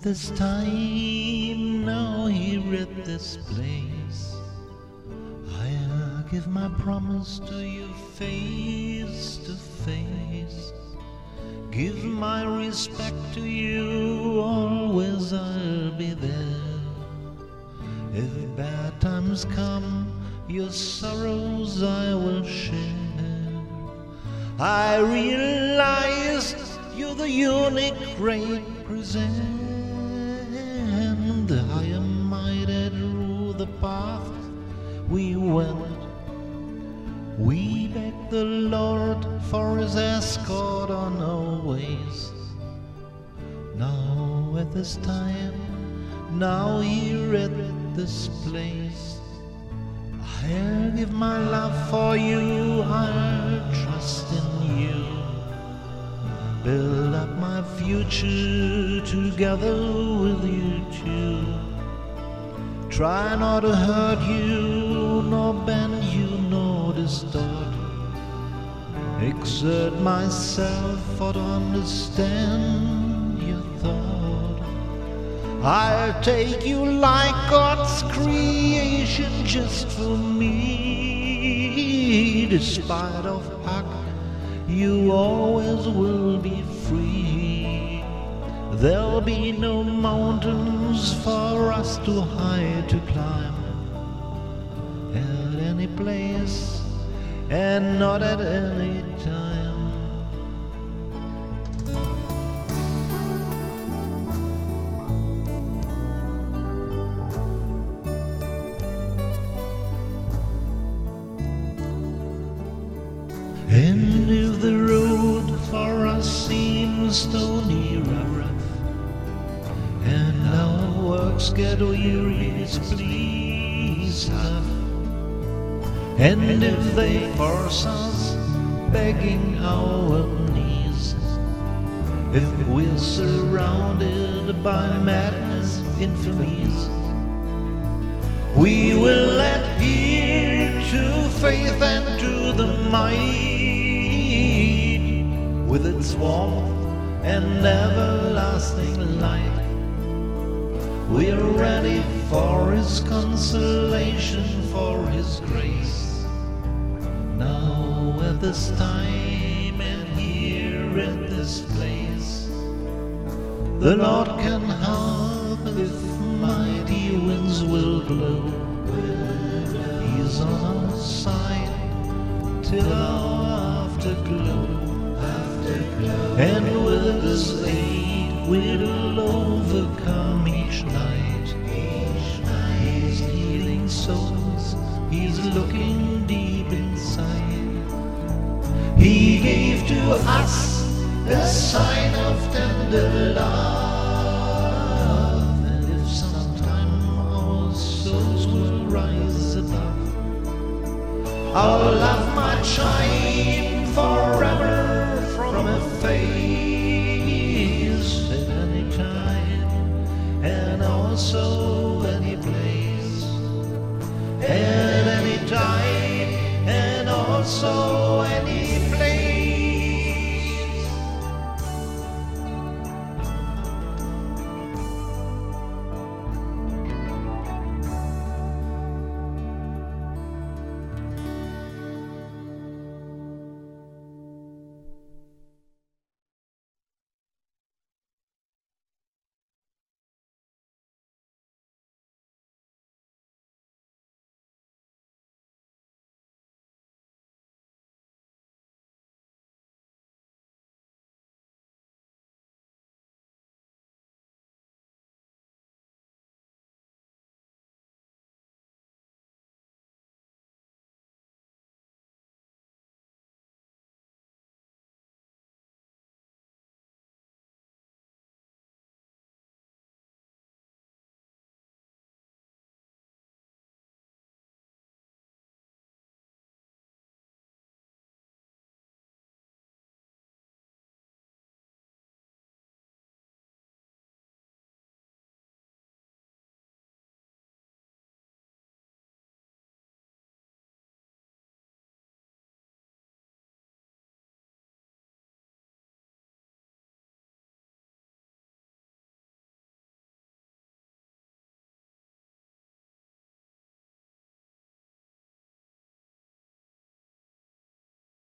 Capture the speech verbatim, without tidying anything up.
at this time, now here at this place, I'll give my promise to you face to face. Give my respect to you, always I'll be there. If bad times come, your sorrows I will share. I realize you're the unique represent. I am mighty through the path we went. We beg the Lord for His escort on our ways. Now at this time, now here at this place, I'll give my love for you, I'll trust in you. Build up my future together with you too. Try not to hurt you, nor bend you, nor distort. Exert myself for to understand your thought. I'll take you like God's creation just for me. Despite of hack, you always will be free. There'll be no mountains for us to hide to climb at any place and not at any time. And if the road for us seems stony rough, and our works get weary, please have. And if they force us begging our knees, if we're surrounded by madness, infamies, we will adhere to faith and to the might, with its warmth and everlasting light. We're ready for His consolation, for His grace. Now at this time and here at this place, the Lord can help if mighty winds will blow. He's on our side till our afterglow. And with His aid we'll overcome each night. He's healing souls, He's looking deep inside. He gave to us a sign of tender love. And if sometime our souls will rise above, our love might shine forever from a face at any time, and also any place, at any time, and also